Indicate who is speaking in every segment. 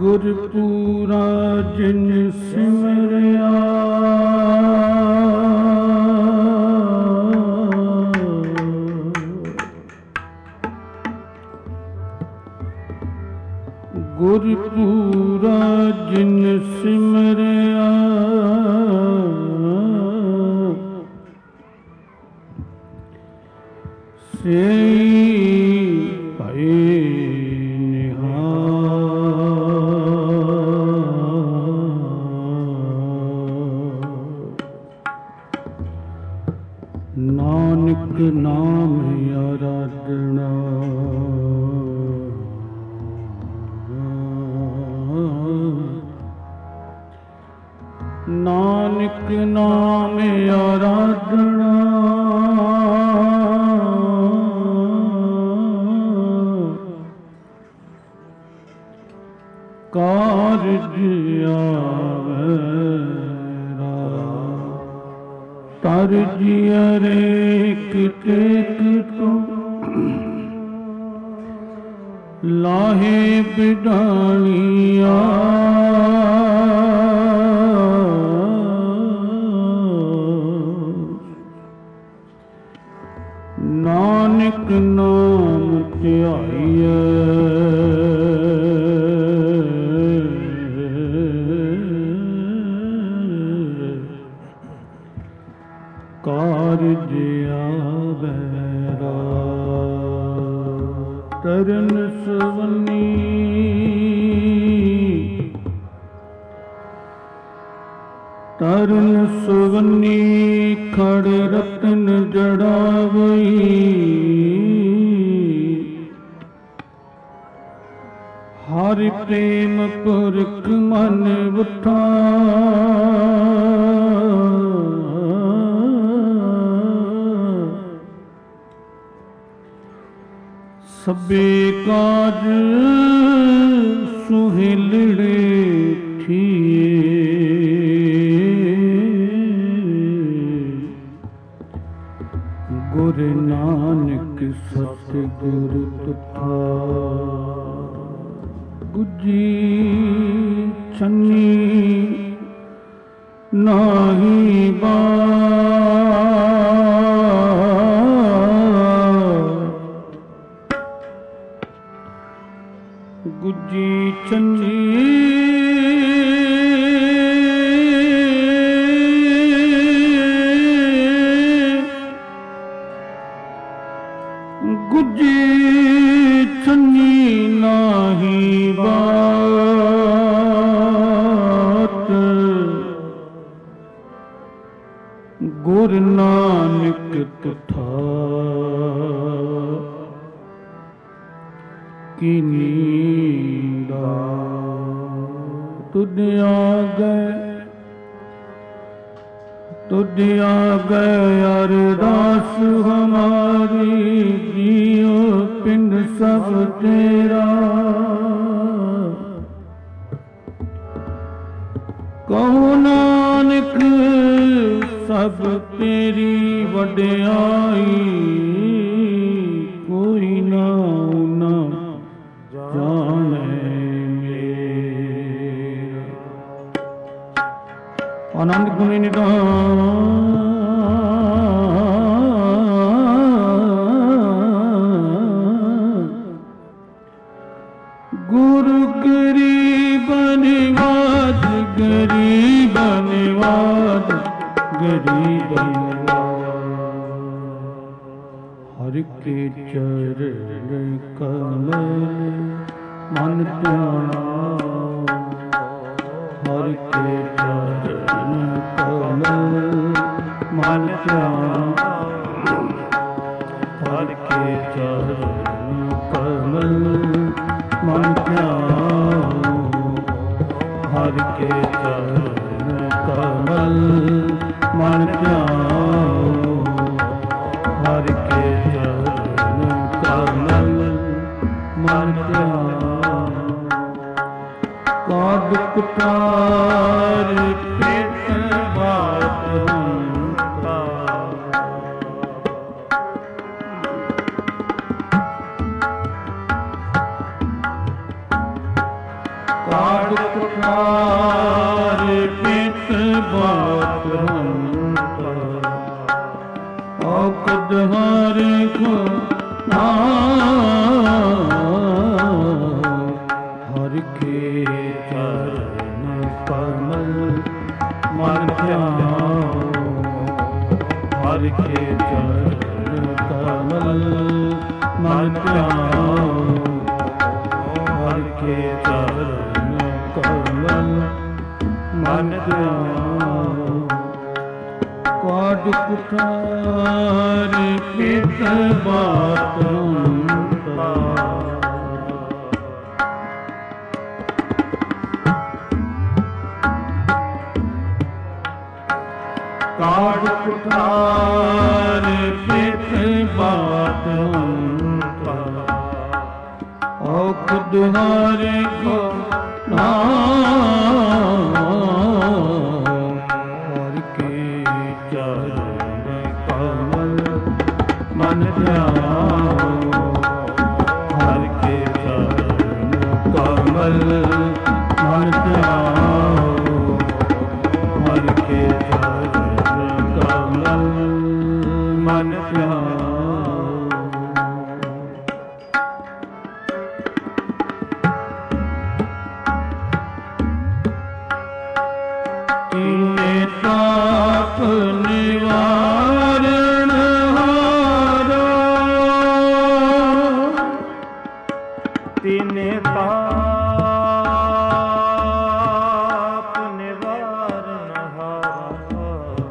Speaker 1: ਗੁਰਪੂਰਾ ਜਿਨ ਸਿਮਰਿਆ ਗੁਰਪੂਰਾ ਜਿਨ ਸਿਮਰਿਆ ਸਈ ਭਏ ਨਾਨਕ ਨਾਮ ਆਰਾਧਨਾ ਨਾਨਕ ਨਾਮ ਆਰਾਧਨਾ ਕਾਰਜ ਆਵੇ ਤਰਜੀ ਅਰੇਕ ਟੇਕ ਤੂੰ ਲਾਹੇ ਬਿਡਾਣੀਆ ਨਾਨਕ ਨਾਮ ਧਿਆਈਐ ਕਾਰਜ ਆਵੈ ਤਰਨ ਸਵਨੀ ਤਰਨ ਸਵਨੀ ਖੜ ਰਤਨ ਜੜਾਵਈ ਹਰਿ ਪ੍ਰੇਮ ਪੁਰਖ ਮਨ ਉਠਾ ਸਭੇ ਕਾਜ ਸੁਹੇਲੜੇ ਥੀਏ ਗੁਰ ਨਾਨਕ ਸਤਿਗੁਰ ਤੁਠਾ ਗੁਜੀ ਛੰਨੀ ਨਾਹੀ ਬਾ ਗੁੱਜੀ ਚੰਨੀ ਗੁੱਜੀ ਚੰਨੀ ਨਾਹੀ ਬਾਤ ਗੁਰ ਨਾਨਕ ਤੁਠਾ ਕੀ ਨੀਂਦਾ ਤੁਧ ਆ ਗਏ ਅਰਦਾਸ ਹਮਾਰੀ ਜੀਉ ਪਿੰਡ ਸਭ ਤੇਰਾ ਕਹੋ ਨਾਨਕ ਸਭ ਤੇਰੀ ਵਡਿਆਈ ਕੋਈ ਨਾ ਜਾਣੇ ਮੇਰਾ ਆਨੰਦ ਗੁਣੀ ਨਿਧਾਨ ਗੁਰੂ ਗਰੀਬ ਨਿਵਾਜ ਗਰੀਬ ਨਿਵਾਜ ਗਰੀਬ ਹਰਿ ਕੇ ਚਰਨ ਕਮਲ ਮਨ ਧਿਆਨਾ ਹਰਿ ਕੇ ਚਰਨ ਕਮਲ ਮਨ ਧਿਆਨਾ ਹਰਿ ਕੇ ਚਰਨ ਕਮਲ ਮਨ ਧਿਆਨਾ ਹਰਿ ਕੇ ਚਰਨ ਕਮਲ ਮਨ ਧਿਆਨਾ ਹਰਿ ਕੇ ਚਰਨ ਕਮਲ ਮਨ ਧਿਆਨਾ ਕਾਦ ਕੁਟਾਰ ਪਿਤ ਬਾਤ ਹੰਤਾ ਕਾਦ प्रीत बात हंता औखद हारे को हर के चरण कमल मन ध्यान हर के चरण कमल मन ध्यान हर के चरण कमल मन ध्यान काट कुठार पित बात हंता काट कुठार पित बात हंता औखद हारे को हर के चरण कमल मन ध्यान हर के चरण कमल मन ध्यान हर के चरण कमल मन ध्यान ताप निवारण हारो तिने ताप निवारण हारो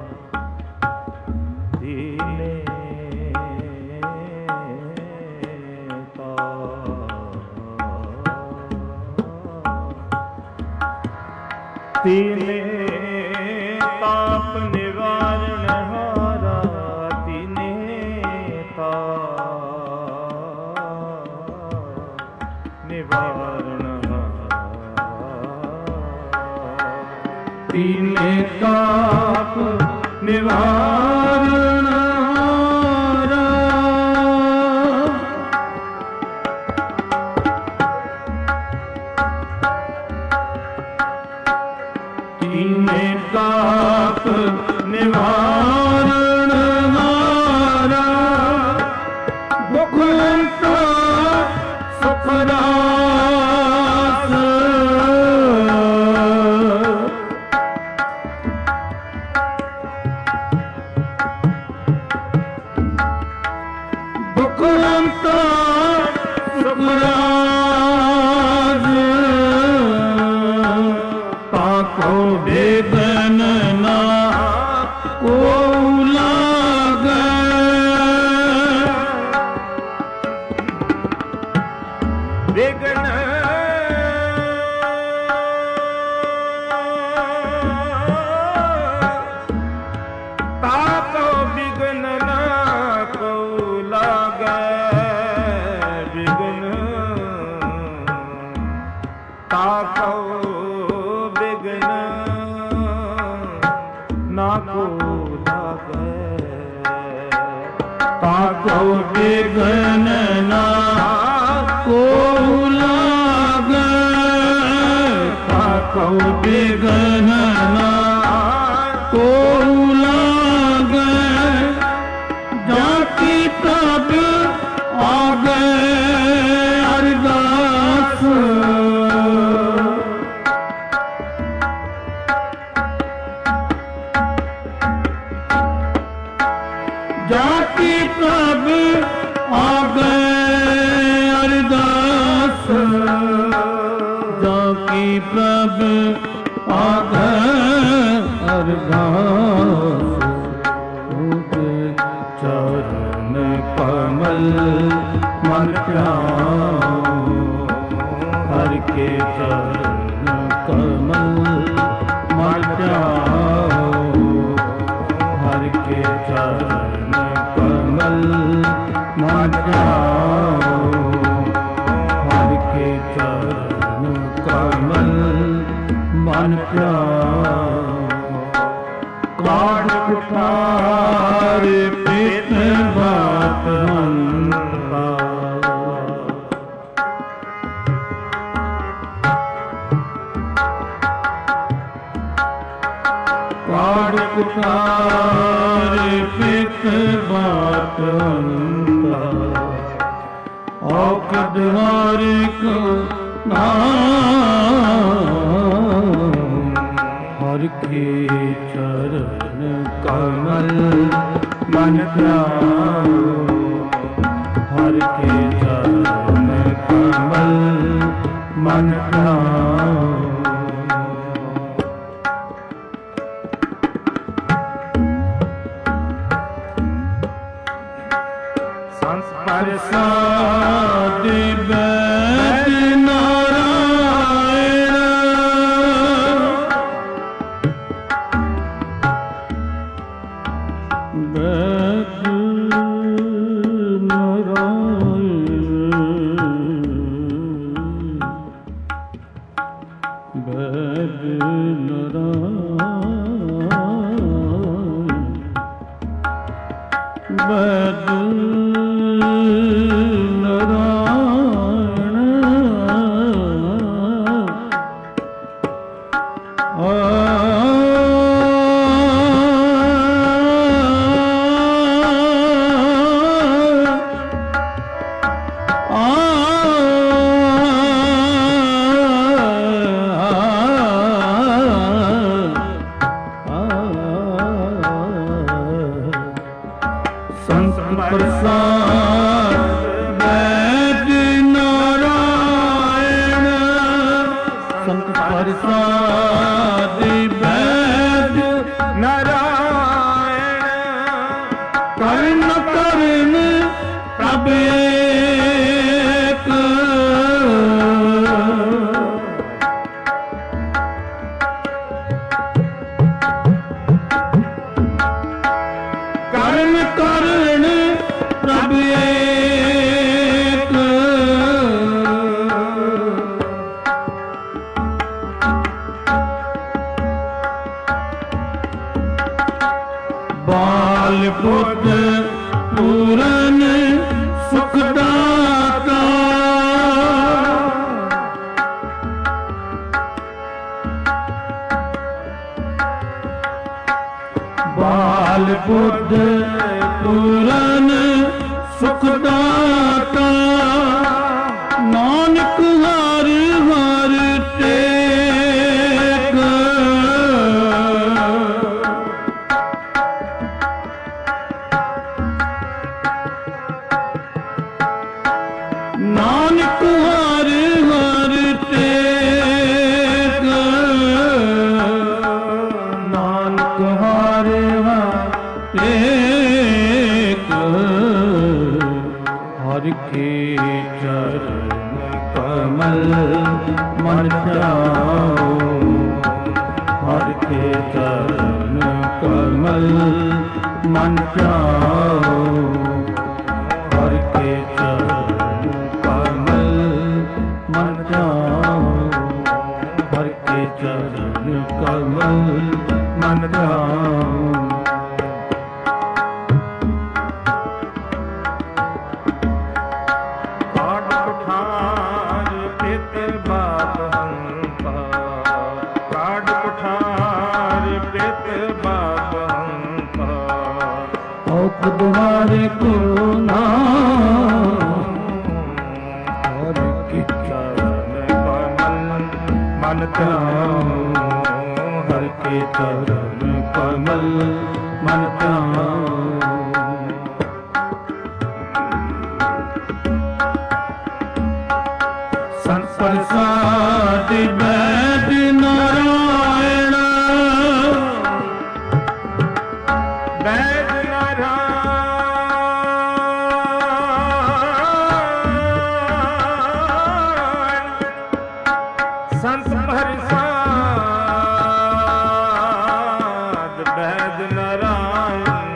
Speaker 1: तिने तिने ताप निवारण हारा तिने ताप निवारण तिने ताप निवारण हारा तिने ताप निवारण हारा दुख हंता सुख दास दुख हंता सुख दास ताको बेगन ना को लागे बेगन ताको बिगन ना को लागे बिगन ताको बिगन ना को लागे ताको बिगन ना को लागे ताको बिगन ना को लागे जाति तब आगे अरदास जाति तब आगे अरदास जाति प्रभ आगे अरदास उनके चरण कमल मन ध्यान हर के चरण कमल मन ध्यान हर के चरण कमल मन ध्यान हर के चरण कमल मन ध्यान काट कुठार पित बात हंता ਕਾੜ ਕੁਟਾਰੇ ਪਿਤ ਬਾਤ ਅੰਤਾ ਔਕੜ ਹਰ ਕੋ ਨਾਮ ਹਰ ਕੇ ਚਰਨ ਕਮਲ ਮਨ ਧਿਆਓ ਹਰ ਕੇ ਚਰਨ ਕਮਲ ਮਨ ਧਿਆਓ ਪ੍ਰਸਾਦ ਬੈਦ ਨਾਰਾਇਣ ਬੈਦ ਨਾਰਾਇਣ ਬੈਦ ਨਾਰਾਇਣ ਬੈਦ ਪੁੱਤ ਪੂਰਨ ਸੁਖ ਦਾਤਾ ਬਾਲ ਪੁੱਤ ਪੂਰਨ ਸੁਖ ਦਾਤਾ ਨਾਨਕ ਹਰ ਹਰ ਟੇਕ ਨਾਨਕ ਹਰ ਹਰ ਟੇਕ ਨਾਨਕ ਹਰ ਹਰ ਟੇਕ ਹਰ ਕੇ ਚਰਨ ਕਮਲ ਮਨ ਧਿਆਓ ਹਰ ਕੇ ਚਰਨ ਕਮਲ ਮਨ ਧਿਆਓ ਹਰ ਕੇ ਚਰਨ ਕਮਲ ਮਨ ਧਿਆਓ ਹਰ ਕੇ ਚਰਨ ਕਮਲ ਮਨ ਧਿਆਓ ਦੁਆਰੇ ਕੋ ਨਾਮ ਹਰ ਕੀ ਚਰਨ ਕਮਲ ਮਨ ਧਿਆਓ ਹਰ ਕੇ ਚਰਨ ਕਮਲ ਮਨ ਧਿਆਓ ਸੰਤ ਪ੍ਰਸਾਦ ਬੈਦ ਨਾਰਾਇਣ ਬੈਦ ਸੰਤ ਪ੍ਰਸਾਦ ਬੈਦ ਨਾਰਾਇਣ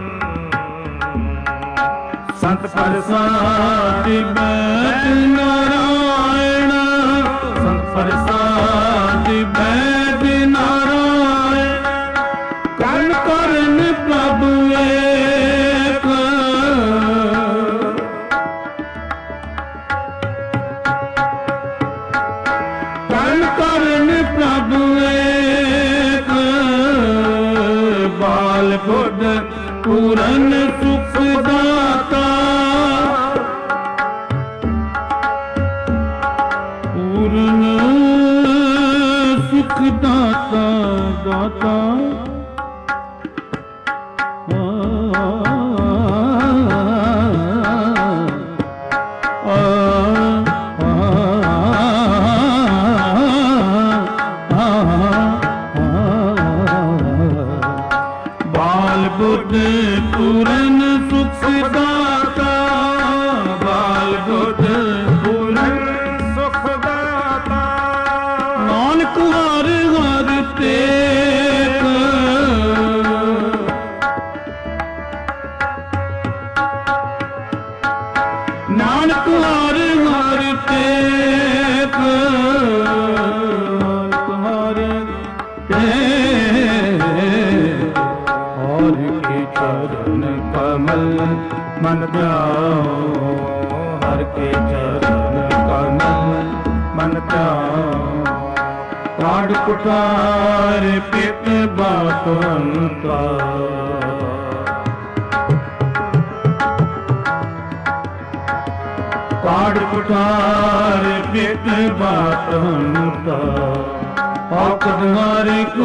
Speaker 1: ਸੰਤ ਪ੍ਰਸਾਦ ਬੈਦ ਨਾਰਾਇਣ ਸੰਤ ਪ੍ਰਸਾਦ ਬੈਦ ਨਾਰਾਇਣ ਕਰਨ ਕਰਨ ਪ੍ਰਭੂ ਏਕ ਕਰਨ ਕਰਨ ਪ੍ਰਭੂ ਏਕ बाल बुद्ध पूरन सुख दाता पूरन सुख दाता दाता बाल बुद्ध पूरन सुख दाता बाल बुद्ध पूरन सुख दाता नानक हर हर तेक नानक हर हर तेक नानक हर तेक हर के चरण कमल मन ध्याओ हर के चरण कमल मन ध्याओ काढ़ कुठार पित बातंता काढ़ कुठार पित बातंता औकत हरि को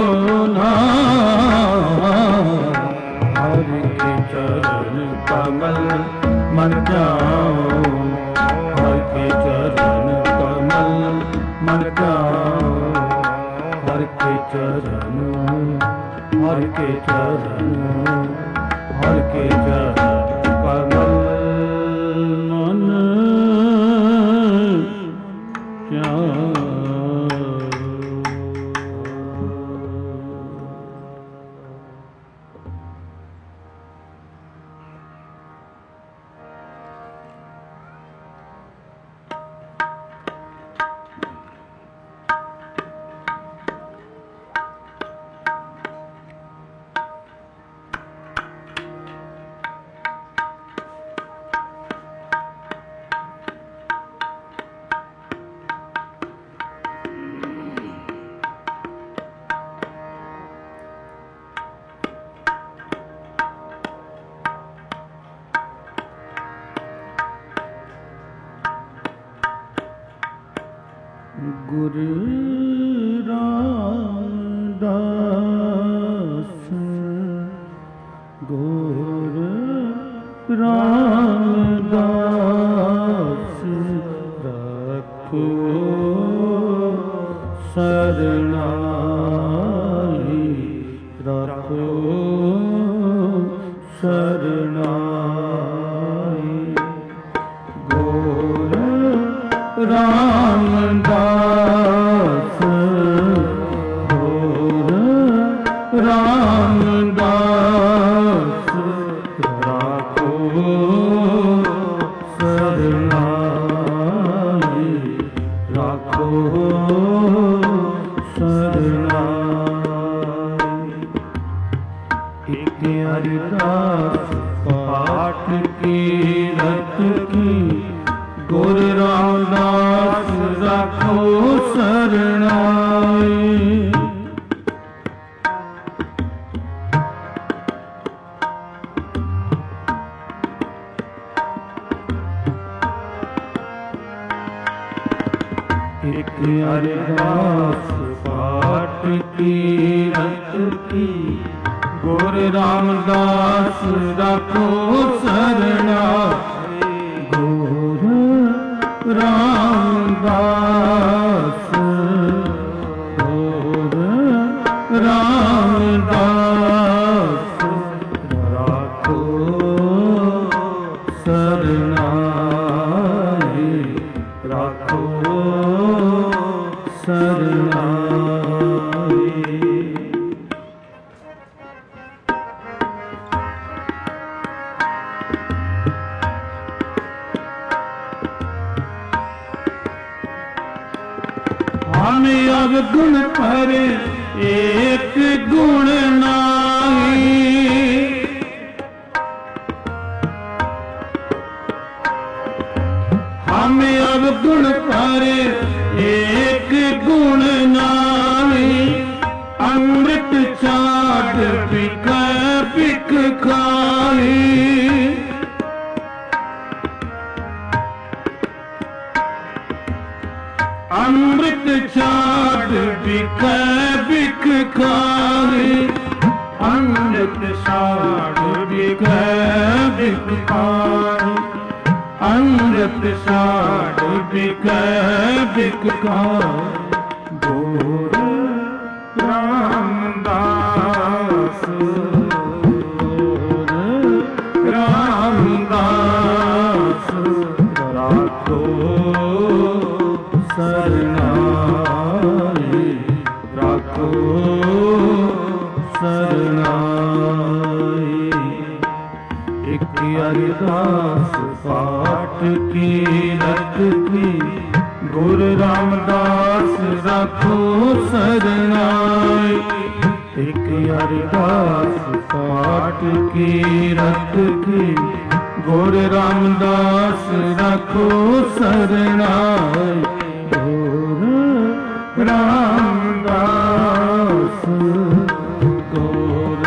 Speaker 1: हरि के चरण कमल मन जाओ हरि के चरण कमल मन जाओ हरि के चरण हरि के चरण हरि के चरण कमल मन जाओ। गुरु रामदास गुरु रामदास रखो शरणाई रखो शरणाई गुरु रामदास गुरु रामदास राखो शरणाई राखो शरणाई। एक अरदास पाठ की रत की गुरु रामदास राखो शरणाई। एक अरदास पाठ की रत की गुरु रामदास राखो शरणाई। गुरु रामदास गुरु रामदास राखो शरणाई राखो शरणाई। हम अब गुण पर एक गुण नाही हम अब गुण पर एक गुण नाही अमृत चाट पिक ਬਿਕ ਖਾਈ। ਅੰਮ੍ਰਿਤ ਛਾੜ ਬਿਕੈ ਬਿਕ ਖਾਈ। ਅੰਮ੍ਰਿਤ ਛਾੜ ਬਿਕੈ ਬਿਕ ਖਾਈ। ਅੰਮ੍ਰਿਤ ਛਾੜ ਬਿਕੈ ਬਿਕ ਖਾਈ। ਗੁਰ ਰਾਮਦਾਸ ਰਾਮਦਾਸ ਰਾਖੋ ਸਰਨਾਈ। ਰਾਖੋ ਸਰਨਾਈ। ਇੱਕ ਅਰਦਾਸ ਪਾਠ ਕੀ ਰਤ ਕੀ। ਗੁਰ ਰਾਮਦਾਸ ਰਾਖੋ ਸਰਨਾਈ। ਇੱਕ ਅਰਦਾਸ ਪਾਠ ਕੀ ਰਤ ਕੀ। ਗੁਰ ਰਾਮਦਾਸ ਰਾਖੋ ਸਰਨਾਈ। ਗੁਰ ਰਾਮਦਾਸ ਗੁਰ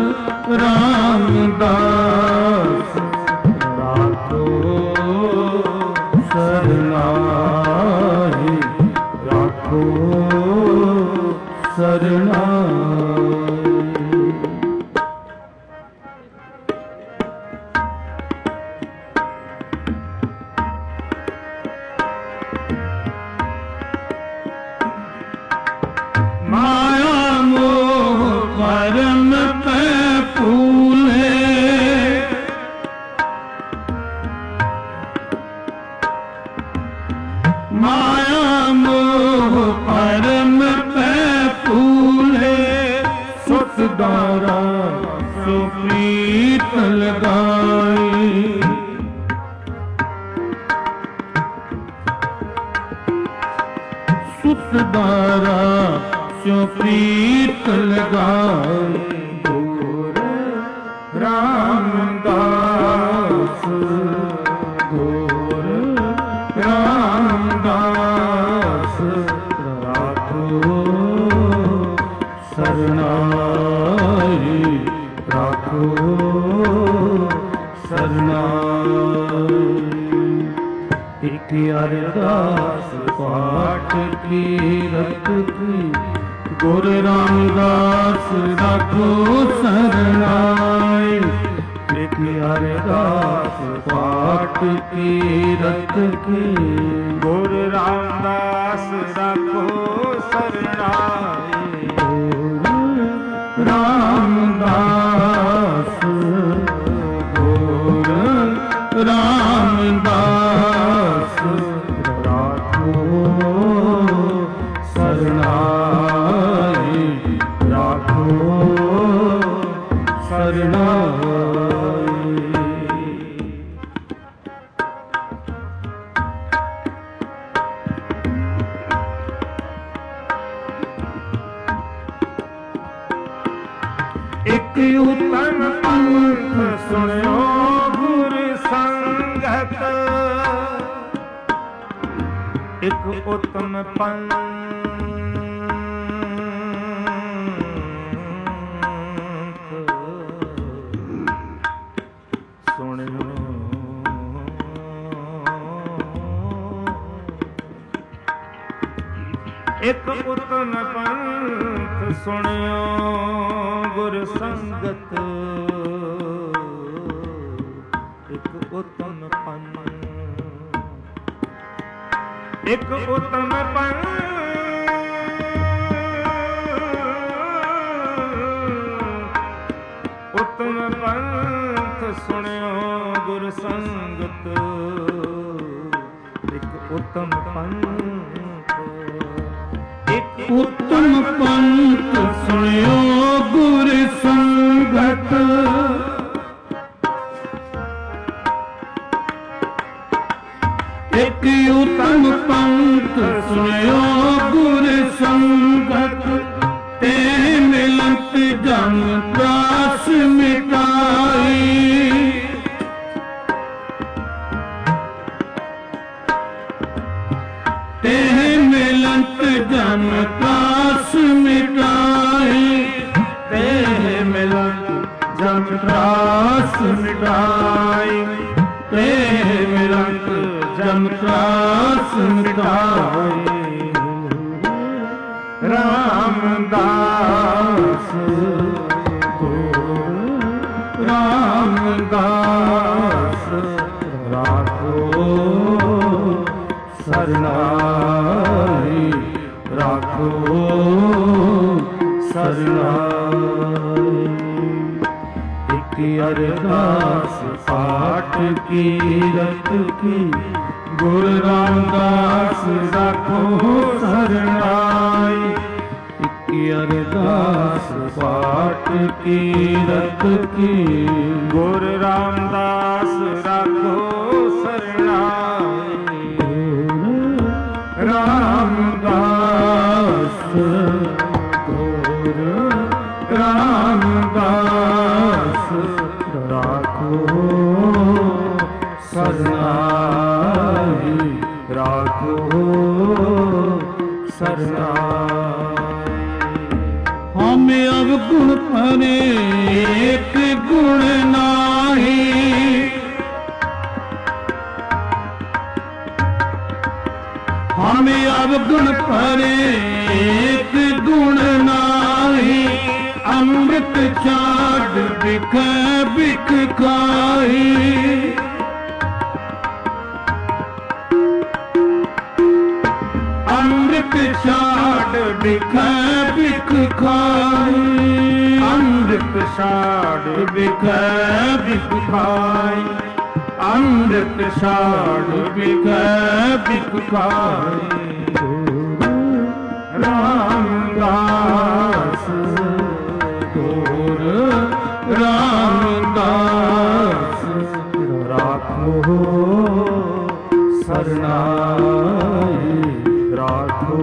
Speaker 1: ਰਾਮਦਾਸ ਰਾਖੋ ਸਰਨਾਈ। ਰਾਖੋ ਸਰਨਾਈ। ਮਾਇਆ ਮੋਹ ਕਰਮ ਪੈ ਫੂਲੇ। ਮਾਇਆ ਮੋਹ ਕਰਮ ਪੈ ਫੂਲੇ। ਸੁਤ ਦਾਰਾ ਸੋ ਪ੍ਰੀਤ ਲਗਾਈ। ਸੁਤ ਦਾਰਾ ਸੋ ਪ੍ਰੀਤ ਲਗਾਈ। ਗੁਰ ਰਾਮਦਾਸ ਗੁਰ ਰਾਮਦਾਸ ਰਾਖੋ ਸਰਨਾਈ। ਰਾਖੋ ਸਰਨਾਈ। ਇੱਕ ਅਰਦਾਸ ਪਾਠ ਕੀ ਰਤ ਕੀ। ਗੁਰ ਰਾਮਦਾਸ ਰਾਖੋ ਸਰਨਾਈ। ਇੱਕ ਅਰਦਾਸ ਪਾਠ ਕੀ ਰਤ ਕੀ। ਗੁਰ ਰਾਮਦਾਸ ਰਾਖੋ ਸਰਨਾਈ। ਗੁਰ ਰਾਮਦਾਸ ਗੁਰ ਰਾਮਦਾਸ ਰਾਖੋ ਸਰਨਾਈ। ਰਾਖੋ ਸਰਨਾਈ। ਇੱਕ ਉਤਮ ਪੰਥ ਸੁਣਿਓ ਗੁਰ ਸੰਗਤ। ਇੱਕ ਉਤਮ ਪੰਥ ਸੁਣਿਓ। ਇੱਕ ਉਤਮ ਪੰਥ ਸੁਣਿਓ ਗੁਰ ਸੰਗਤ। ਇੱਕ ਉਤਮ ਪੰਥ। ਇੱਕ ਉਤਮ ਪੰਥ ਉਤਮ ਪੰਥ ਸੁਣਿਓ ਗੁਰ ਸੰਗਤ। ਇੱਕ ਉਤਮ ਪੰਥ। ਇੱਕ ਉਤਮ ਪੰਥ ਸੁਣਿਓ ਗੁਰ ਸੰਗਤ। ਇੱਕ ਉਤਮ ਪੰਥ ਸੁਣਿਓ ਗੁਰ ਸੰਗਤ। ਤੇ ਮਿਲਤ ਜਨ ਦਾਸ ਮਿਟਾਈ। ਤੇ ਮਿਲਤ ਜਨ ਦਾਸ ਮਿਟਾਈ। ਤੇ जम त्रास मिटाई, प्रेम रंग जम त्रास मिटाई। रामदास रामदास राखो सरनाई, राखो सरनाई। एक अरदास पाठ की रत की, गुरु रामदास राखो सरनाई। एक अरदास पाठ की रत की, गुरु रामदास राखो सरनाई। रामदास गुरु रामदास राखो सरनाई, राखो सरनाई। हमें अवगुण परे एक गुण नाही, हमें अवगुण परे एक गुण नाही। अमृत छाड़ बिख बिख खाई, अमृत छाड़ बिख बिख खाई, अमृत छाड़ बिख बिख खाई, अमृत छाड़ बिख बिख खाई। रामदास गुरु रामदास राखो सरनाई, राखो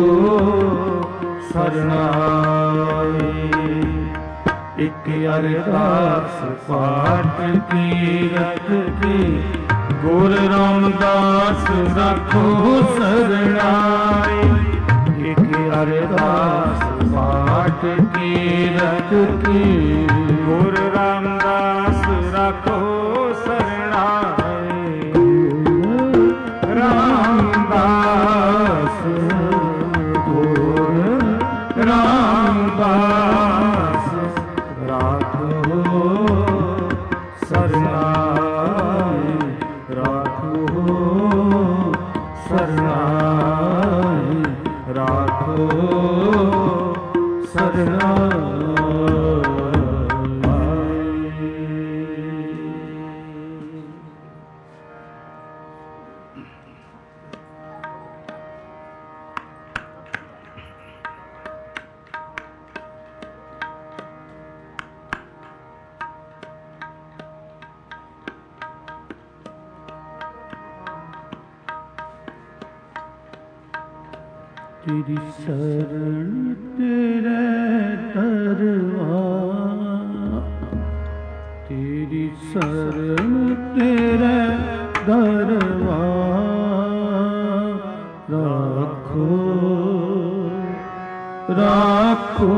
Speaker 1: सरनाई। एक अरदास पाठ की रत की, गुरु रामदास राखो सरनाई। एक अरदास पाठ की रत की, गुरु रामदास राखो सरनाई। रामदास गुरु रामदास राखो सरनाई, राखो सरनाई, राखो सरनाई। तेरी शरण तेरे दरबार, तेरी शरण तेरे दरबार। राखो राखो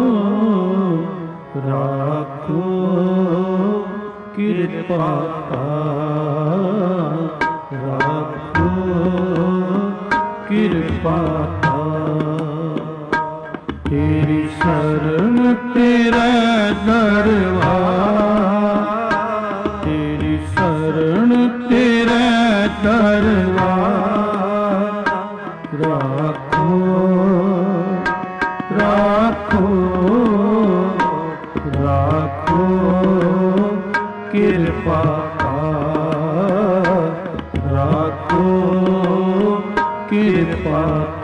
Speaker 1: राखो कृपा राखो कृपा। तेरी शरण तेरा दरबार, तेरी शरण तेरा दरबार। राखो राखो राखो कृपा, राखो कृपा।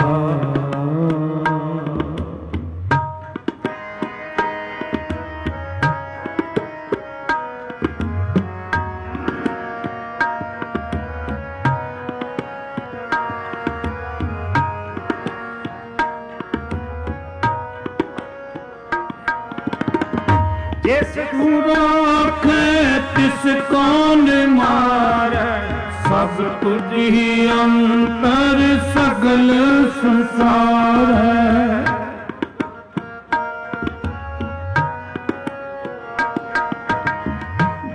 Speaker 1: जिस राखे तिस कौन मारे, सब तुझ ही अंतर सगल संसार है।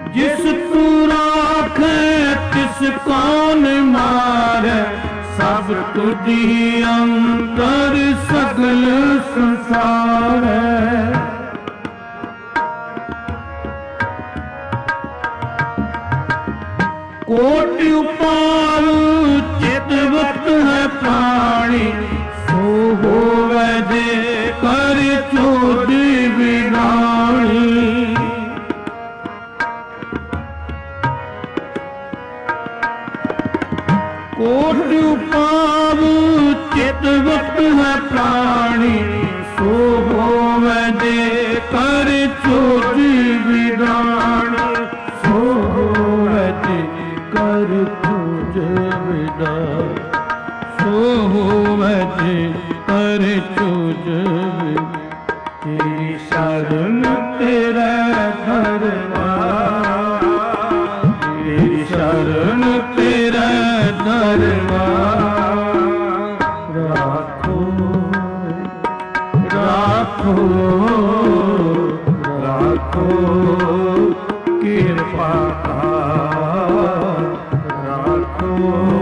Speaker 1: जिस तू राखे तिस कौन मारे, सब तुझी अंतर सगल संसार है। कोटि उपाल चितवत है प्राणी, सो होवे जे कर चोद बिगाड़ी। कोटि उपाल चितवत है प्राणी, सो होवे जे कर चोद बिगाड़ी। सो होवे जे कर चोद बिगाड़ी, सो होवे जे कर चोद बिगाड़ी। तेरी शरण तेरा दरबार, तेरी शरण तेरा दरबार। राखो राखो राखो कृपा कर, राखो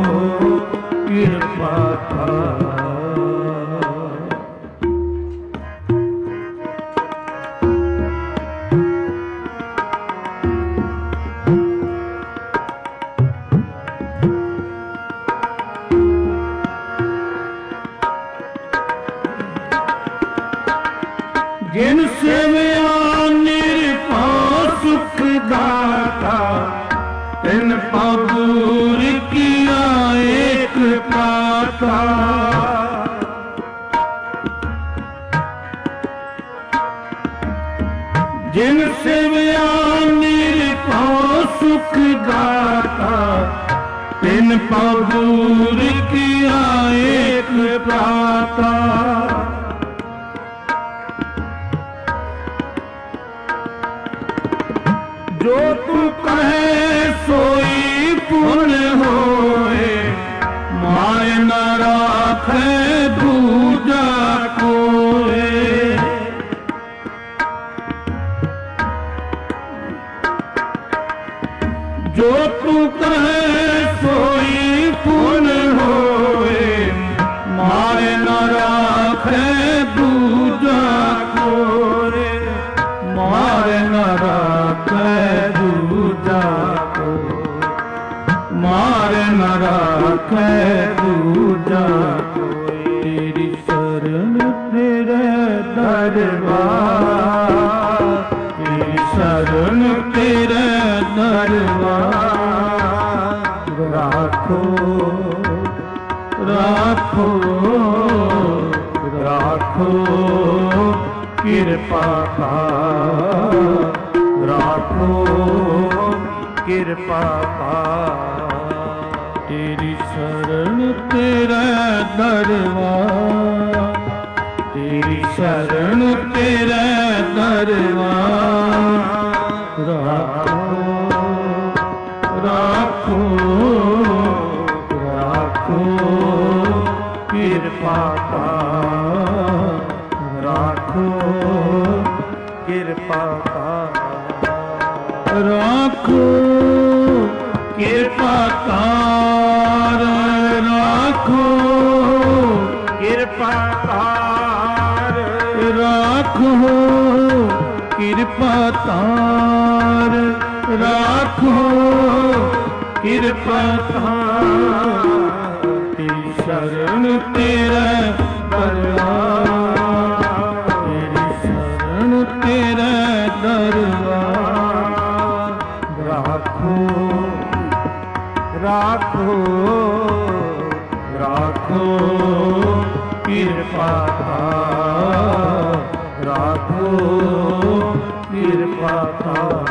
Speaker 1: कृपा कर। जिन सेवया निरपा सुख दाता, तिन पाबूर किया एक प्राता। जिन सेवया निरपा सुख दाता, तिन पाबूर किया एक प्राता। जो तू कहे सोई पुण्य होए, माय न राखे दूजा कोए। जो तू कहे सोई पुण्य होए, माय न राखे दूजा कोए। माय न राखे दूजा को, मार न राखे दूजा को। तेरी शरण तेरे दरबार, तेरी शरण तेरे दरबार। राखो राखो राखो कृपा कर, राखो कृपा कर। तेरी शरण तेरा दरबार, तेरी शरण तेरा दरबार। राखो राखो राखो कृपा कर, राखो कृपा कर। राखो कृपा कर, राखो कृपा कर। राखो कृपा कर, राखो कृपा कर। तेरी शरण तेरा दरबार, तेरी शरण तेरा दरबार। राखो राखो राखो कृपा कर, राखो कृपा कर।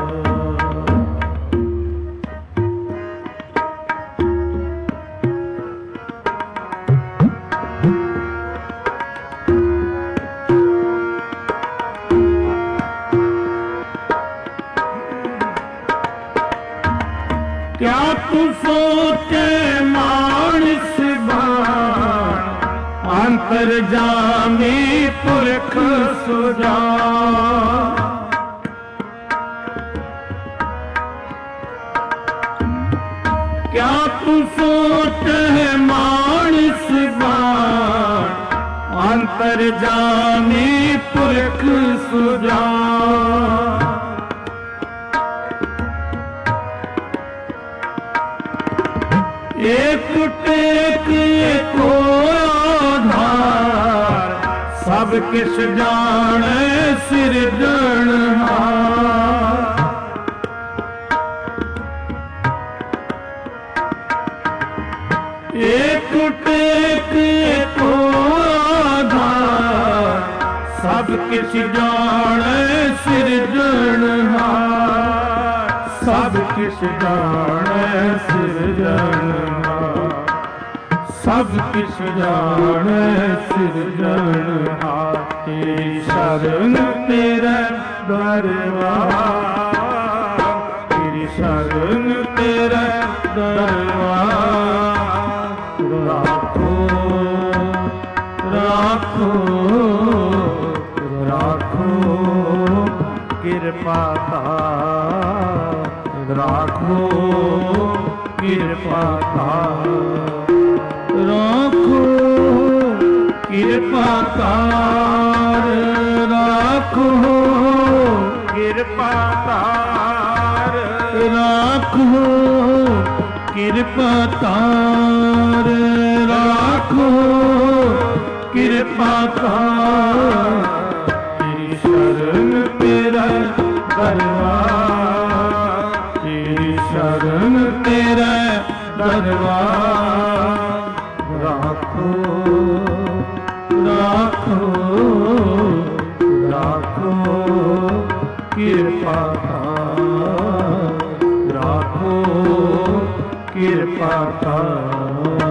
Speaker 1: क्या तू सोचे मानस बाण, अंतर्जामी पुरख सुजान। ਅੰਤਰ ਜਾਮੀ ਪੁਰਖ ਸੁਜਾਨ। एक टेक एको आधार, सब किस जाने सिरजनहार। एक टेक एको आधार, सब किस जाने सिरजनहार। सब किस जाने सिरजनहार, सब किस जाने सिरजनहार। तेरी शरण तेरा दरबार, तेरी शरण तेरा दरबार। राखो राखो राखो कृपा तार, राखो कृपा तार। राखो कृपा तार, राखो कृपा तार। राखो कृपा तार, राखो कृपा तार। तेरी शरण तेरा दरबार, तेरी शरण तेरा दरबार। राखो राखो राखो कृपा तार, राखो कृपा तार।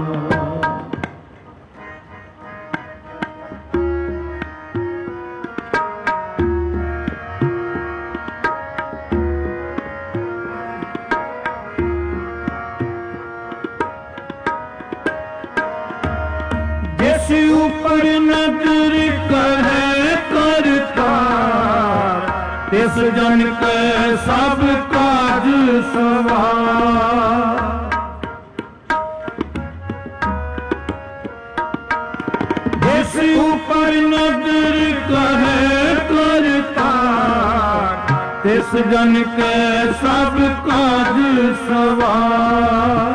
Speaker 1: जिस ऊपर नजर करे करतार, तिस जन के सब काज सवार। जिस ऊपर नजर करे करतार, तिस जन के सब काज सवार।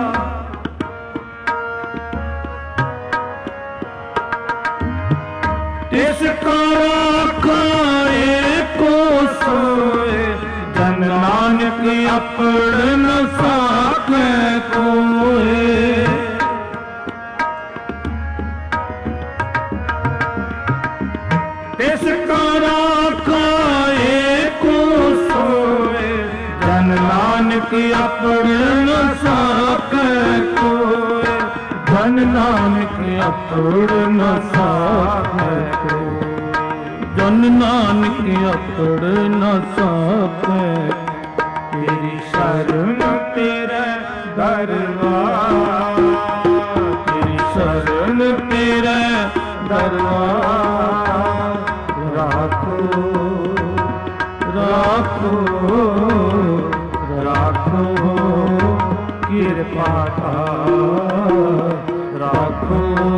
Speaker 1: तिसका खाए को सोए, जन नानक अपड़ न साके कोए। तिसका खाए को सोए, जन नानक अपड़ न साके कोए। जन नानक अपड़ न साके कोए, जन नानक अपड़ न साके। तेरी शरण तेरा दरबार, तेरी शरण तेरा दरबार। राखो राखो राखो कृपा तार, राखो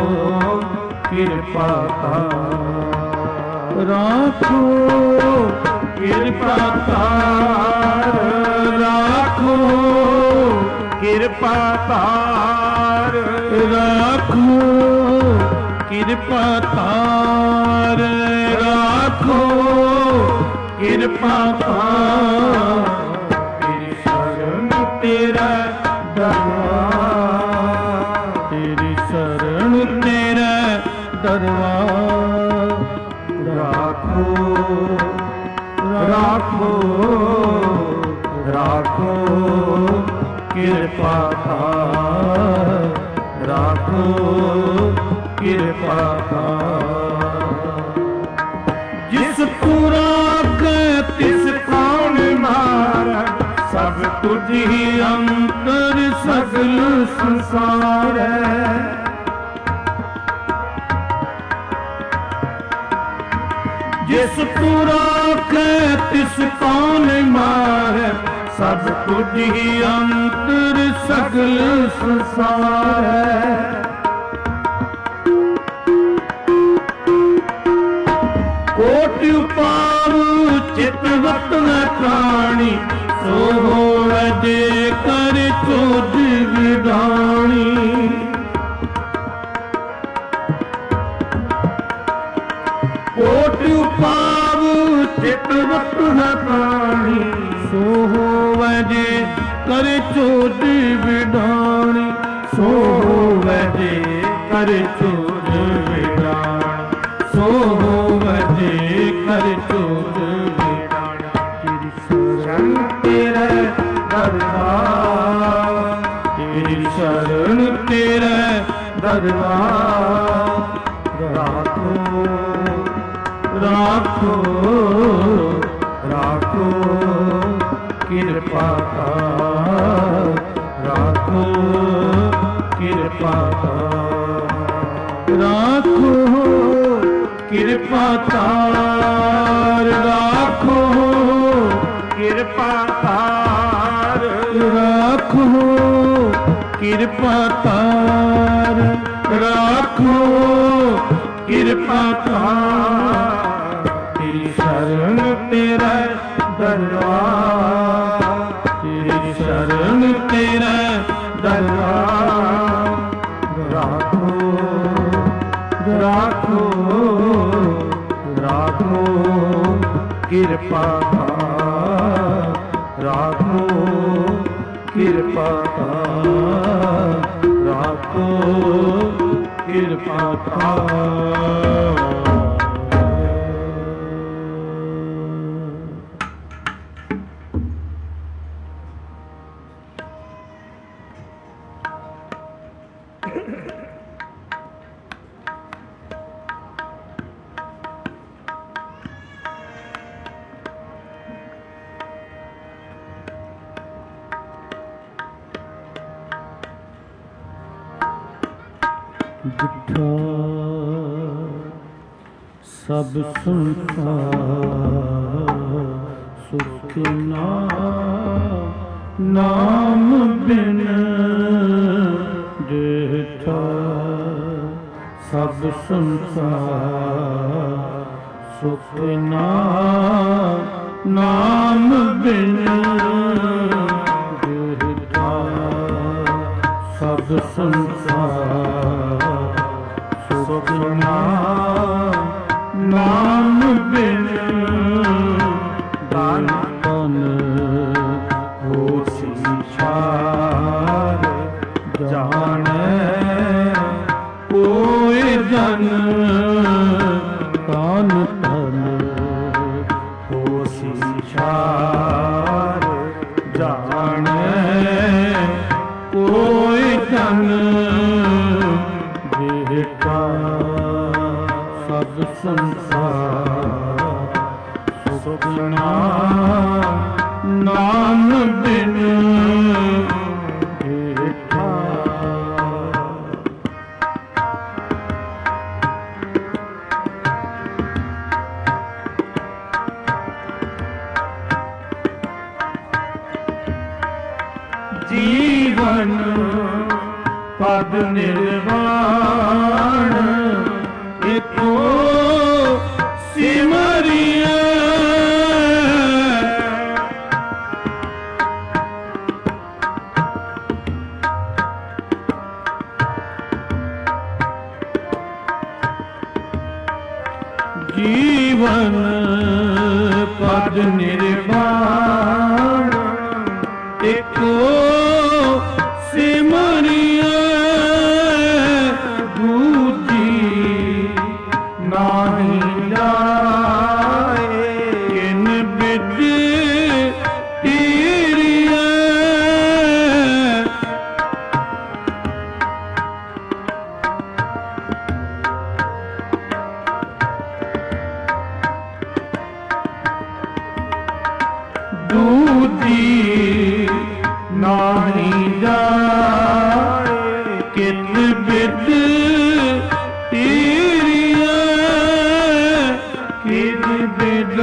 Speaker 1: कृपा तार। राखो कृपा तार, राखो कृपा तार। राखो कृपा तार, राखो कृपा तार। तेरी शरण तेरा दरबार, तेरी शरण तेरा दरबार। राखो राखो राखो कृपा तार, राखो कृपा तार। जिस पुरा के तिस कौन मारा, सब तुझ ही अंतर सगल संसार है। जिस पुरा के तिस कौन मारे, सब तुझ ही अंतर सगल संसार है। चितवत न प्राणी सो होवे जे कर चोज विधानी। कोट उपाव चितवत न प्राणी सो होवे जे कर चोज विधानी। सो होवे जे कर चोज विधानी। सो होवे जे कर चोज विधानी। तेरी शरण तेरे दरबार, तेरी शरण तेरे दरबार। राखो राखो राखो कृपा राखो कृपा राखो कृपा तार। राखो कृपा तार। राखो कृपा तार। राखो कृपा तार। तेरी शरण तेरा दरबार, तेरी शरण तेरा दरबार। राखो राखो राखो कृपा तार। राखो कृपा तार। राखो कृपा तार। जिठा सब संसार सुख नाम बिन। जिठा सब संसार सुख नाम बिन। जिठा सब संसार सुख नाम बिन। दान तन होसी छार जाने कोई जन। दान तन होसी छार जाने कोई जन। जेठा सब संसार सुख नाम बिन। जेठा जीवन पद निर्वाण एको सिमरिया। जीवन पद निर्वाण एको सिमरिया। दूजी नाही जाए किन बिद तीरिया। दूजी नाही जाए किन बिद तीरिया। किन बिद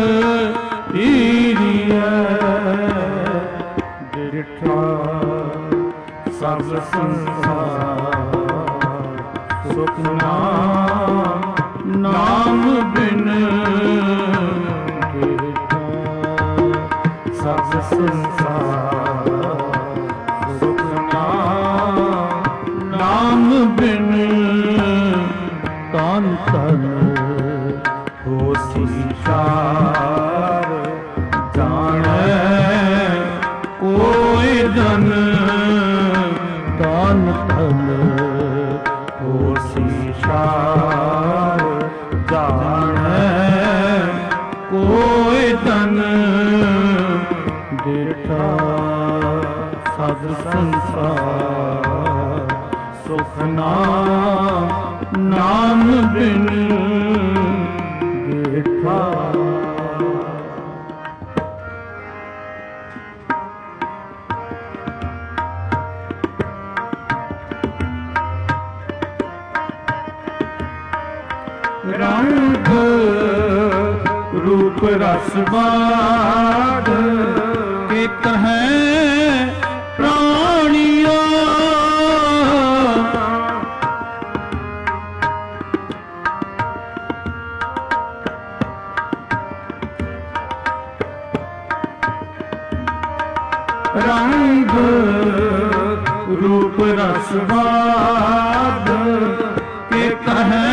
Speaker 1: तीरिया। जिठा सब संसार सुख नाम बिन। जिठा ਸਭ ਸੰਸਾਰ ਸੁਖ ਨਾਮ ਬਿਨ ਤਨ ਤਨ ਹੋਸੀ ਚਾਰ ਜਾਣੈ ਕੋਈ ਜਨ ਤਨ ਤਨ ਹੋਸੀ ਚਾਰ ਜਾਣੈ ਕੋਈ ਤਨ ਦੇਖਾ ਸਭ ਸੰਸਾਰ ਸੁਖ ਨਾਮ ਬਿਨ ਦੇਖਾ ਰੰਗ ਰੂਪ ਰਸ ਬਾਧ ਕੇ ਕਹੈ ਪ੍ਰਾਣੀਆ ਰੰਗ ਰੂਪ ਰਸ ਬਾਧ ਕੇ ਕਹੈ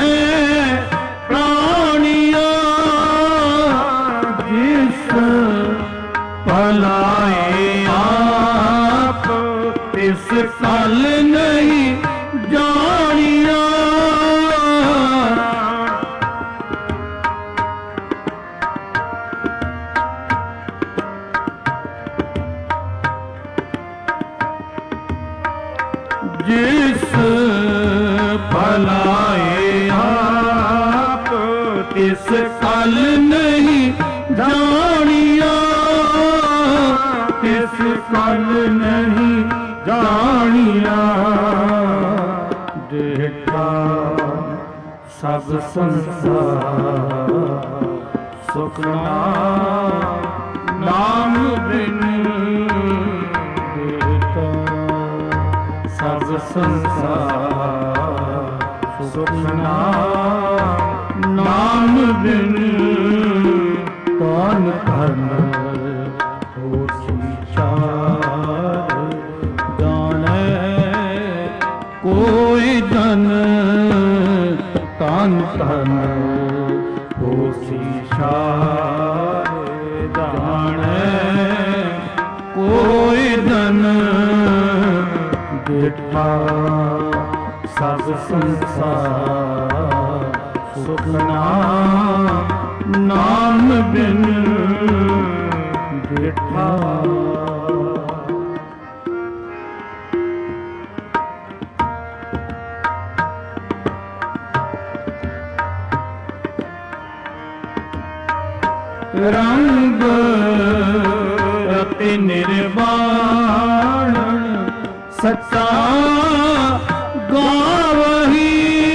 Speaker 1: ਭਲਾਏ ਆਪ ਤਿਸ ਕਲ ਨਹੀਂ ਜਾਣਿਆ ਜਿਸ ਭਲਾਏ ਆਪ ਤਿਸ ਕਲ ਨਹੀਂ ਜਾਣਿਆ ਤਿਸ ਕਲ ਨਹੀਂ ਜਾਣਿਆ ਦੇਖਾ ਸਭ ਸੰਸਾਰ ਸੁਖ ਨਾਮ ਬਿਨ ਦੇਖਾ ਸਭ ਸੰਸਾਰ ਸੁਖ ਨਾਮ ਬਿਨ ਤਨ ਤਨ ਹੋਸੀ ਚਾਰ ਜਾਣੈ ਕੋਈ ਜਨ ਤਨ ਤਨ ਹੋਸੀ ਚਾਰ ਜਾਣੈ ਕੋਈ ਜਨ ਦੇਖਾ ਸਭ ਸੰਸਾਰ ਸੁਖ ਨਾਮ ਬਿਨ ਦੇਖਾ ਰੰਗ ਰਤਿ ਨਿਰਵਾਣ ਸੱਚਾ ਗਾਵਹੀ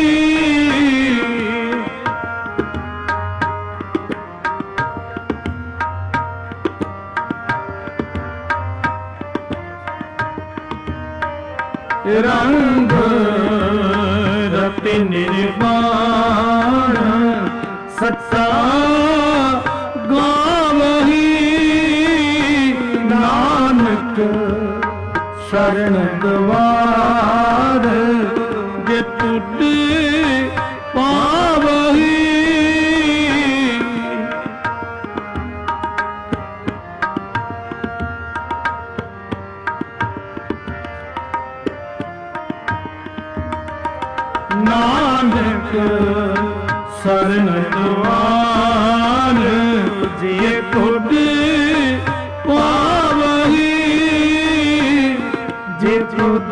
Speaker 1: ਰੰਗ ਰਤਿ ਨਿਰਵਾਣ ਸੱਚਾ ਗਾਵਹੀ ਨਾਨਕ ਸ਼ਰਨ ਦਵਾਰ ਜੇ ਤੁਧ ਪਾਵਹੀ ਨਾਨਕ ਸ਼ਰਨ ਦਵਾਰ ਜੇ ਤੁਧ ਪਾਵਹੀ ਜੇ ਤੁਧ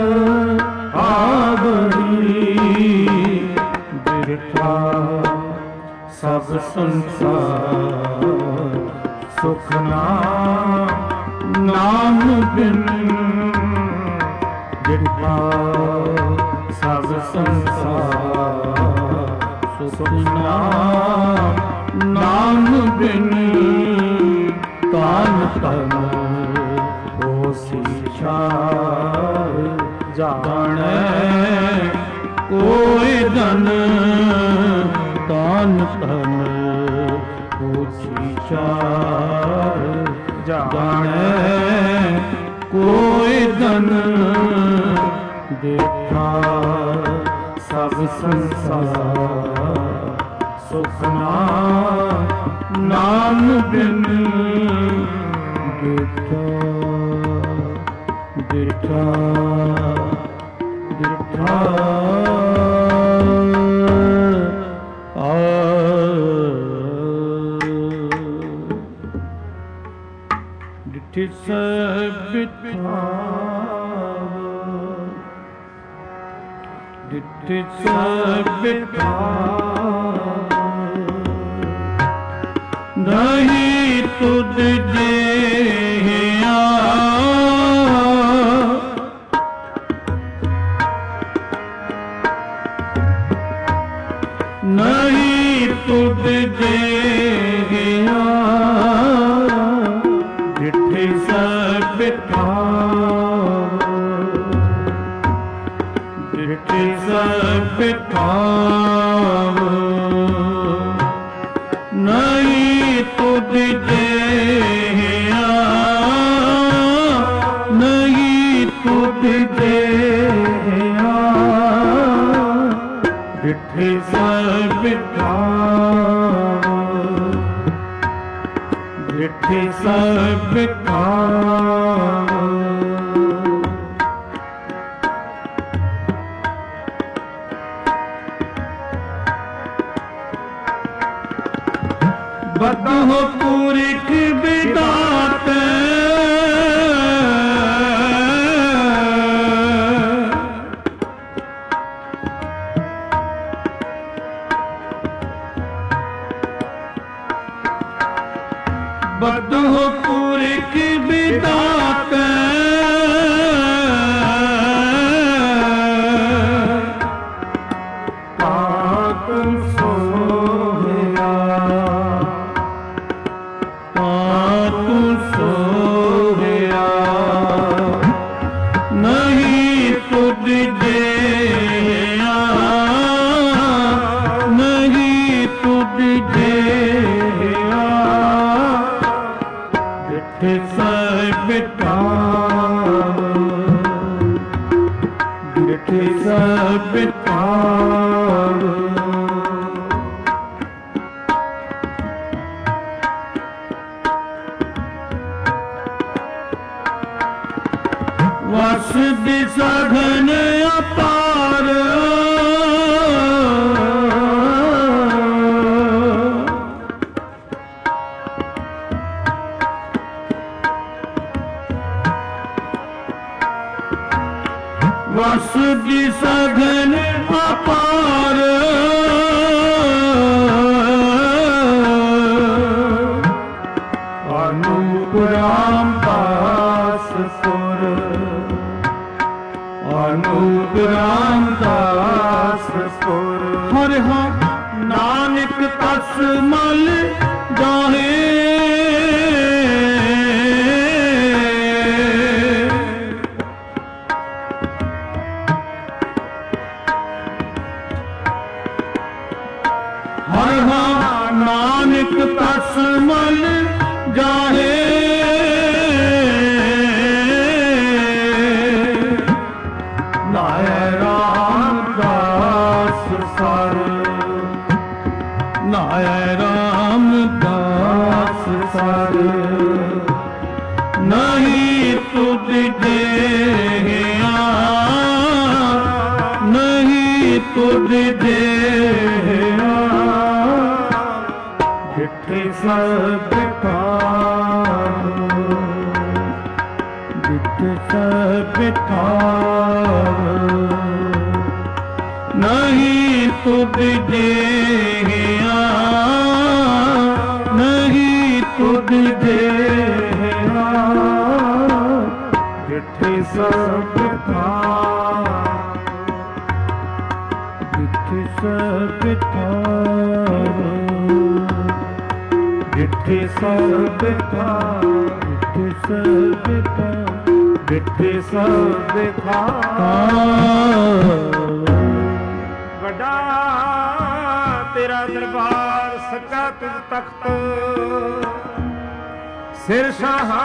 Speaker 1: ਆਵਹੀ ਦੇਖਾ ਸਭ ਸੰਸਾਰ ਸੁਖ ਨਾਮ ਬਿਨ ਦੇਖਾ ਸਭ ਸੰਸਾਰ ਸੁਖ ਨਾਮ ਬਿਨ ਤਨ ਤਨ ਹੋਸੀ ਚਾਰ ਜਾਣੈ ਕੋਈ ਜਨ ਤਨ ਤਨ ਹੋਸੀ ਚਾਰ ਜਾਣੈ ਕੋਈ ਧਨ ਦੇਖਾ ਸਭ ਸੰਸਾਰ ਸੁਖ ਨਾਮ ਬਿਨ ਦੇਖਾ ਦੇਖਾ ਦੇਖਾ ਡਿਠਿ ਸਭ ਡਿਠਿ ਸਭ ਨਹੀਂ ਤੁਧ ਜਿਹਾ ਨਹੀਂ ਤੁਧ ਜਿਹਾ ਡਿਠਿ ਸਭ ਡਿਠਿ ਸਭ ਨਹੀਂ ਤੁਧ ਜਿਹਾ ਨਹੀਂ ਤੁਧ ਜਿਹਾ ਡਿਠਿ ਸਭ ਡਿਠਿ ਸਭ ਬਦਹੁ ਪੁਰਖ ਵਿਦਾਤ ਬਦਹੁ ਪੁਰਖ ਵਿਦਾਤ ਆਤਮ ਸੋਹਿਆ ਆਤਮ ਸੋਹਿਆ ਨਹੀਂ ਤੁਧ ਜਿਹਾ ਨਹੀਂ ਤੁਧ ਜਿਹਾ ਡਿਠਿ ਸਭ ਡਿਠਿ ਸਭ ਵਸ ਦੀ ਸਘਨ ਅਪਾਰ ਵਸ ਦੀ ਸਘਨ ਅਪਾਰ ਅਨੂਪ ਰਾਮਦਾਸ ਸੁਰ ਅਨੂਪ ਰਾਮਦਾਸ ਸੁਰ ਹਰਿ ਹਾਂ ਨਾਨਕ ਤਸ ਮਲ ਜਾਹੇ ਹਰਿ ਹਾਂ ਨਾਨਕ ਤਸ ਮਲ ਜਾਹੇ ਨਾਇ ਰਾਮਦਾਸ ਸਰ ਨਾਇ ਰਾਮਦਾਸ ਸਰ ਨਹੀਂ ਤੁਧ ਜਿਹਾ ਨਹੀਂ ਤੁਧ ਜਿਹਾ ਡਿਠਿ ਸਭ ਡਿਠਿ ਸਭ ਨਹੀਂ ਤੁਧ ਜਿਹਾ ਨਹੀਂ ਤੁਧ ਜਿਹਾ ਡਿਠਿ ਸਭ ਡਿਠਿ ਸਭ ਡਿਠਿ ਸਭ ਡਿਠਿ ਸਭ ਡਿਠਿ ਸਭ
Speaker 2: ਵੱਡਾ ਤੇਰਾ ਦਰਬਾਰ ਸੱਚਾ ਤੁਝ ਤਖਤ ਸਿਰ ਸ਼ਾਹਾਂ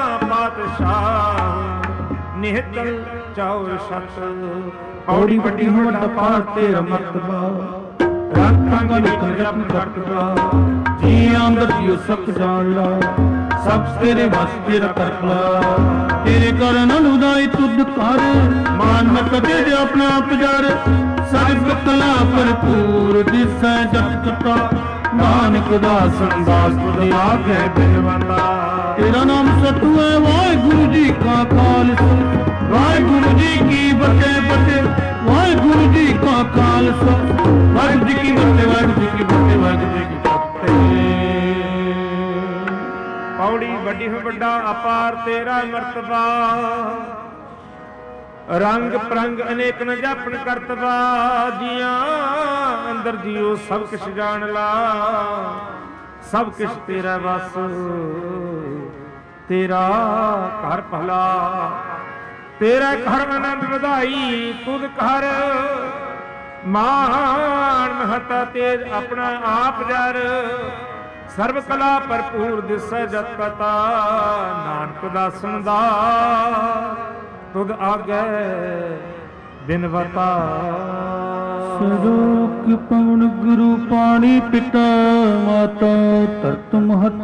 Speaker 2: ਪਾਤਸ਼ਾਹ ਨਿਹਤਲ ਚੌਰ ਸਤ।
Speaker 1: ਪੌੜੀ ਵੱਡੀ ਹੋ ਵੱਡਾ ਪਾਰ ਤੇਰਾ ਮਰਤਬਾ, ਰਾਤਾਂ ਨਿਕਲ ਜਪ ਕਰਤਬਾ। ਜੀ ਅੰਦਰ ਜੀਉ ਸਭ ਜਾਣ ਲਾ, ਸਭ ਤੇਰੇ ਵਸ ਤੇਰਾ ਕਰਪਲਾ। ਤੇਰੇ ਕਰਨ ਅਨੁਦਾਈ ਤੁਧ ਕਰ, ਮਾਨ ਨ ਕਦੇ ਜੇ ਆਪਣਾ ਪੁਜਾਰ। ਸਰਬ ਕਲਾ ਭਰਪੂਰ ਦਿਸੈ ਜਪ ਕਤਾ, ਨਾਨਕ ਦਾਸ ਅੰਦਾਸ ਤੁਧ ਆਗੇ ਬਿਨਵੰਦਾ। ਤੇਰਾ ਨਾਮ ਸਤਿ ਹੈ ਵਾਹਿਗੁਰੂ ਜੀ ਕਾ ਖਾਲਸਾ, ਵਾਹਿਗੁਰੂ ਜੀ ਕੀ ਫਤਿਹ ਫਤਿਹ। ਵਾਹਿਗੁਰੂ ਜੀ ਕਾ ਖਾਲਸਾ, ਵਾਹਿਗੁਰੂ ਜੀ ਕੀ ਫਤਿਹ, ਵਾਹਿਗੁਰੂ ਜੀ ਕੀ ਫਤਿਹ, ਵਾਹਿਗੁਰੂ ਜੀ ਕੀ ਫਤਿਹ।
Speaker 2: ਪੌੜੀ ਵੱਡੀ ਹੋ ਵੱਡਾ ਅਪਾਰ ਤੇਰਾ ਮਰਤਬਾ, ਰੰਗ ਪ੍ਰੰਗ ਅਨੇਕ ਨ ਜਾਪਨ ਕਰਤਬਾ। ਜੀਆਂ ਅੰਦਰ ਜੀਓ ਸਭ ਕਿਛ ਜਾਣ ਲਾ, ਸਭ ਕਿਛ ਤੇਰਾ ਵਸ ਤੇਰਾ ਘਰ ਭਲਾ। ਤੇਰਾ ਘਰ ਆਨੰਦ ਵਧਾਈ ਤੁਧ ਘਰ, ਮਾਨ ਮਹਤਾ ਤੇਜ ਆਪਣਾ ਆਪ ਜਰ। ਸਰਬ ਕਲਾ ਭਰਪੂਰ ਦਿਸੈ ਜਤ ਕਤਾ, ਨਾਨਕ ਦਾਸਨ ਦਾ ਤੁਧ ਆਗੇ ਬਿਨਵਤਾ।
Speaker 1: ਸਰੋਕ ਪਵਨ ਗੁਰੂ ਪਾਣੀ ਪਿਤਾ ਮਾਤਾ ਧਰਤ ਮਹਤ।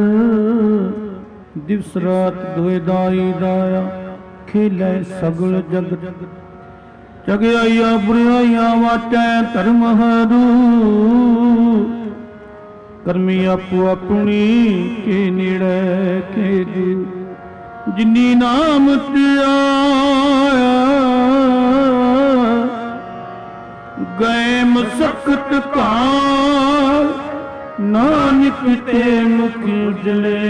Speaker 1: ਦਿਵਸ ਰਾਤ ਦੋਇ ਦਾਈ ਦਾਇਆ, ਖੇਲੇ ਸਗਲ ਜਗਤ। ਜਗਿਆਈਆ ਬੁਰਾਈਆਂ ਵਾਚੈ ਧਰਮ ਹਰੂ, ਕਰਮੀ ਆਪੋ ਆਪਣੀ ਕੇ ਨੇੜੇ ਖੇਦੂ। ਜਿਨੀ ਨਾਮ ਧਿਆਇਆ ਗਏ ਮਸਕਤ ਕਾਲ, ਨਾਨਕ ਤੇ ਮੁਖ ਉਜਲੇ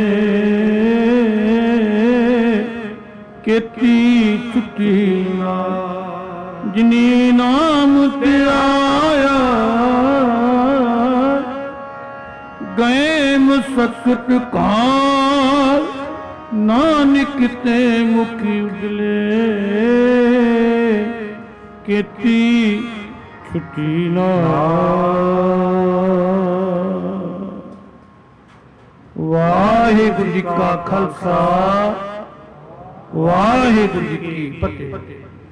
Speaker 1: ਕੀਤੀ ਛੁੱਟੀ ਨਾ। ਜਿਨੀ ਨਾਮ ਧਿਆਇਆ ਗਏ ਮਸਕਤ ਕਾਲ, ਨਾਨਕ ਤੇ ਮੁਖ ਉਜਲੇ ਕੀਤੀ ਛੁੱਟੀ ਨਾ। ਵਾਹਿਗੁਰੂ ਜੀ ਕਾ ਖਾਲਸਾ, ਵਾਹਿਗੁਰੂ ਜੀ ਕੀ ਫਤਿਹ।